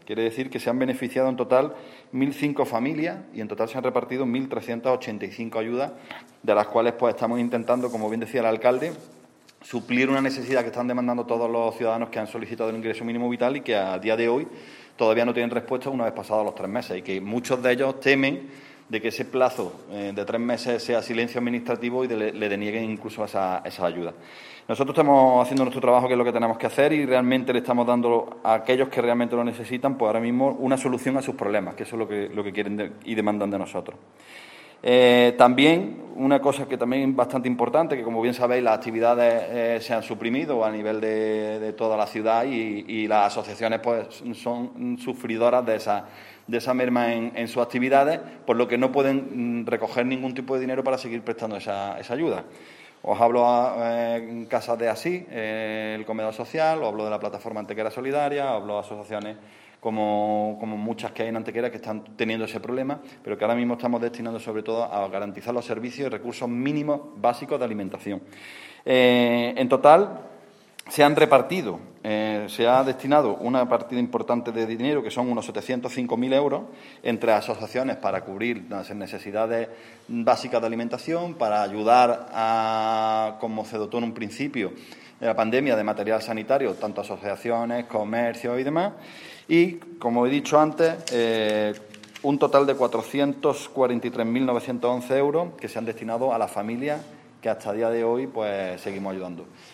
Quiere decir que se han beneficiado en total 1.005 familias y en total se han repartido 1.385 ayudas, de las cuales pues estamos intentando, como bien decía el alcalde, suplir una necesidad que están demandando todos los ciudadanos que han solicitado el ingreso mínimo vital y que a día de hoy todavía no tienen respuesta una vez pasados los 3 meses y que muchos de ellos temen de que ese plazo de 3 meses sea silencio administrativo y le denieguen incluso esa ayuda. Nosotros estamos haciendo nuestro trabajo, que es lo que tenemos que hacer, y realmente le estamos dando a aquellos que realmente lo necesitan, pues ahora mismo una solución a sus problemas, que eso es lo que quieren y demandan de nosotros. También, una cosa que también es bastante importante, que como bien sabéis, las actividades se han suprimido a nivel de toda la ciudad y las asociaciones pues son sufridoras de esa merma en sus actividades, por lo que no pueden recoger ningún tipo de dinero para seguir prestando esa ayuda. Os hablo en Casas de Asís, el comedor social, os hablo de la plataforma Antequera Solidaria, os hablo de asociaciones como muchas que hay en Antequera que están teniendo ese problema, pero que ahora mismo estamos destinando sobre todo a garantizar los servicios y recursos mínimos básicos de alimentación. En total, se han repartido, se ha destinado una partida importante de dinero, que son unos 705.000 euros, entre asociaciones para cubrir las necesidades básicas de alimentación, para ayudar como se dotó en un principio de la pandemia de material sanitario, tanto asociaciones, comercios y demás. Y, como he dicho antes, un total de 443.911 euros que se han destinado a las familias que hasta el día de hoy pues seguimos ayudando.